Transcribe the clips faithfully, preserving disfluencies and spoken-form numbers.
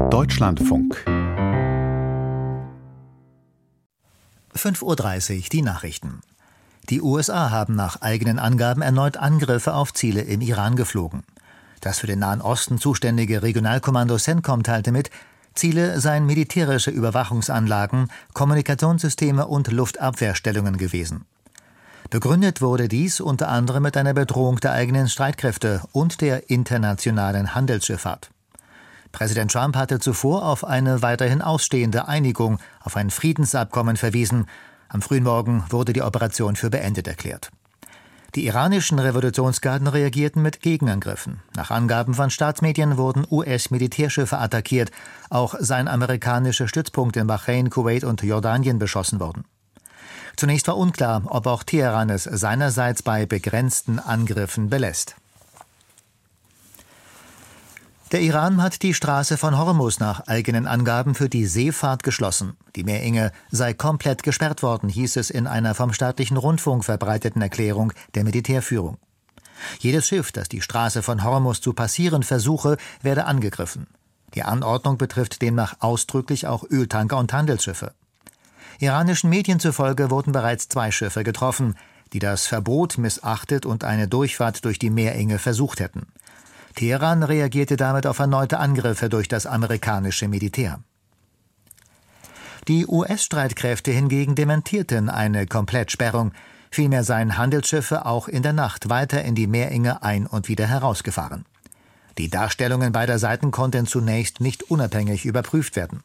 Deutschlandfunk. fünf Uhr dreißig, die Nachrichten. Die U S A haben nach eigenen Angaben erneut Angriffe auf Ziele im Iran geflogen. Das für den Nahen Osten zuständige Regionalkommando CENTCOM teilte mit, Ziele seien militärische Überwachungsanlagen, Kommunikationssysteme und Luftabwehrstellungen gewesen. Begründet wurde dies unter anderem mit einer Bedrohung der eigenen Streitkräfte und der internationalen Handelsschifffahrt. Präsident Trump hatte zuvor auf eine weiterhin ausstehende Einigung auf ein Friedensabkommen verwiesen. Am frühen Morgen wurde die Operation für beendet erklärt. Die iranischen Revolutionsgarden reagierten mit Gegenangriffen. Nach Angaben von Staatsmedien wurden U S-Militärschiffe attackiert. Auch seien amerikanische Stützpunkte in Bahrain, Kuwait und Jordanien beschossen worden. Zunächst war unklar, ob auch Teheran es seinerseits bei begrenzten Angriffen belässt. Der Iran hat die Straße von Hormuz nach eigenen Angaben für die Seefahrt geschlossen. Die Meerenge sei komplett gesperrt worden, hieß es in einer vom staatlichen Rundfunk verbreiteten Erklärung der Militärführung. Jedes Schiff, das die Straße von Hormuz zu passieren versuche, werde angegriffen. Die Anordnung betrifft demnach ausdrücklich auch Öltanker und Handelsschiffe. Iranischen Medien zufolge wurden bereits zwei Schiffe getroffen, die das Verbot missachtet und eine Durchfahrt durch die Meerenge versucht hätten. Teheran reagierte damit auf erneute Angriffe durch das amerikanische Militär. Die U S-Streitkräfte hingegen dementierten eine Komplettsperrung. Vielmehr seien Handelsschiffe auch in der Nacht weiter in die Meerenge ein- und wieder herausgefahren. Die Darstellungen beider Seiten konnten zunächst nicht unabhängig überprüft werden.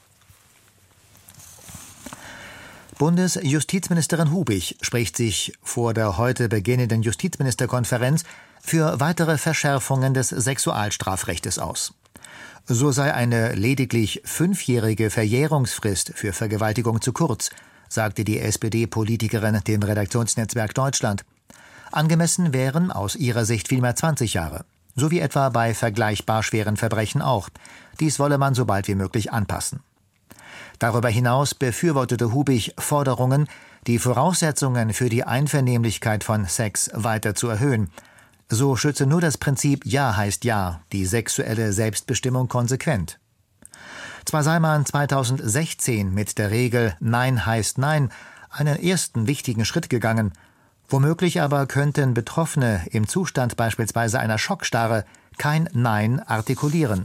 Bundesjustizministerin Hubig spricht sich vor der heute beginnenden Justizministerkonferenz für weitere Verschärfungen des Sexualstrafrechtes aus. So sei eine lediglich fünfjährige Verjährungsfrist für Vergewaltigung zu kurz, sagte die S P D-Politikerin dem Redaktionsnetzwerk Deutschland. Angemessen wären aus ihrer Sicht vielmehr zwanzig Jahre, so wie etwa bei vergleichbar schweren Verbrechen auch. Dies wolle man so bald wie möglich anpassen. Darüber hinaus befürwortete Hubig Forderungen, die Voraussetzungen für die Einvernehmlichkeit von Sex weiter zu erhöhen. So schütze nur das Prinzip Ja heißt Ja die sexuelle Selbstbestimmung konsequent. Zwar sei man zweitausendsechzehn mit der Regel Nein heißt Nein einen ersten wichtigen Schritt gegangen, womöglich aber könnten Betroffene im Zustand beispielsweise einer Schockstarre kein Nein artikulieren.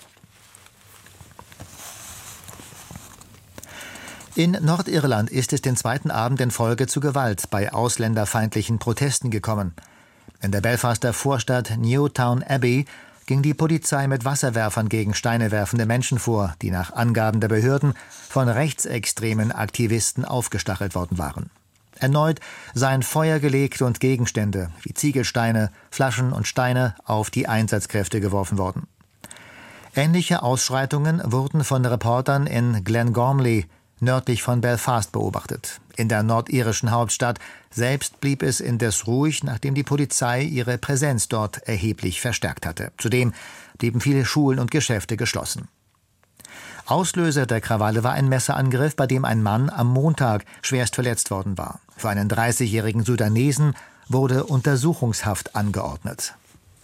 In Nordirland ist es den zweiten Abend in Folge zu Gewalt bei ausländerfeindlichen Protesten gekommen. In der Belfaster Vorstadt Newtown Abbey ging die Polizei mit Wasserwerfern gegen Steine werfende Menschen vor, die nach Angaben der Behörden von rechtsextremen Aktivisten aufgestachelt worden waren. Erneut seien Feuer gelegt und Gegenstände wie Ziegelsteine, Flaschen und Steine auf die Einsatzkräfte geworfen worden. Ähnliche Ausschreitungen wurden von Reportern in Glengormley nördlich von Belfast beobachtet. In der nordirischen Hauptstadt selbst blieb es indes ruhig, nachdem die Polizei ihre Präsenz dort erheblich verstärkt hatte. Zudem blieben viele Schulen und Geschäfte geschlossen. Auslöser der Krawalle war ein Messerangriff, bei dem ein Mann am Montag schwerst verletzt worden war. Für einen dreißigjährigen Sudanesen wurde Untersuchungshaft angeordnet.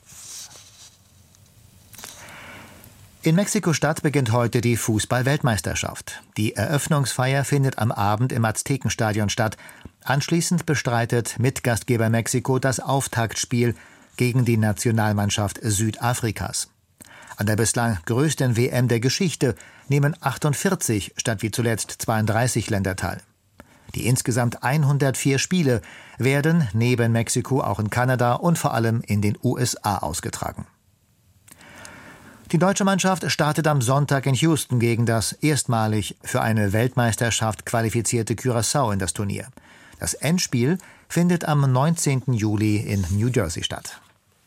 In Mexiko-Stadt beginnt heute die Fußball-Weltmeisterschaft. Die Eröffnungsfeier findet am Abend im Aztekenstadion statt. Anschließend bestreitet Mitgastgeber Mexiko das Auftaktspiel gegen die Nationalmannschaft Südafrikas. An der bislang größten W M der Geschichte nehmen achtundvierzig statt wie zuletzt zweiunddreißig Länder teil. Die insgesamt hundertvier Spiele werden neben Mexiko auch in Kanada und vor allem in den U S A ausgetragen. Die deutsche Mannschaft startet am Sonntag in Houston gegen das erstmalig für eine Weltmeisterschaft qualifizierte Curaçao in das Turnier. Das Endspiel findet am neunzehnten Juli in New Jersey statt.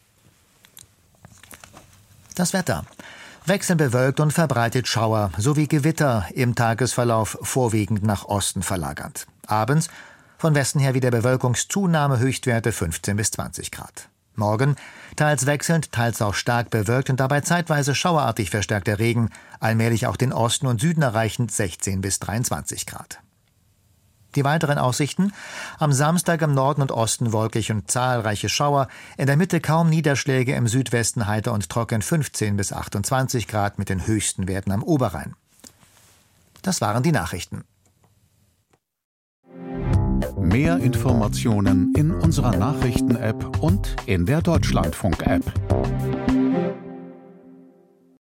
Das Wetter. Wechselnd bewölkt und verbreitet Schauer sowie Gewitter im Tagesverlauf vorwiegend nach Osten verlagert. Abends von Westen her wieder Bewölkungszunahme, Höchstwerte fünfzehn bis zwanzig Grad. Morgen teils wechselnd, teils auch stark bewölkt und dabei zeitweise schauerartig verstärkter Regen, allmählich auch den Osten und Süden erreichend sechzehn bis dreiundzwanzig Grad. Die weiteren Aussichten: am Samstag im Norden und Osten wolkig und zahlreiche Schauer, in der Mitte kaum Niederschläge, im Südwesten heiter und trocken fünfzehn bis achtundzwanzig Grad mit den höchsten Werten am Oberrhein. Das waren die Nachrichten. Mehr Informationen in unserer Nachrichten-App und in der Deutschlandfunk-App.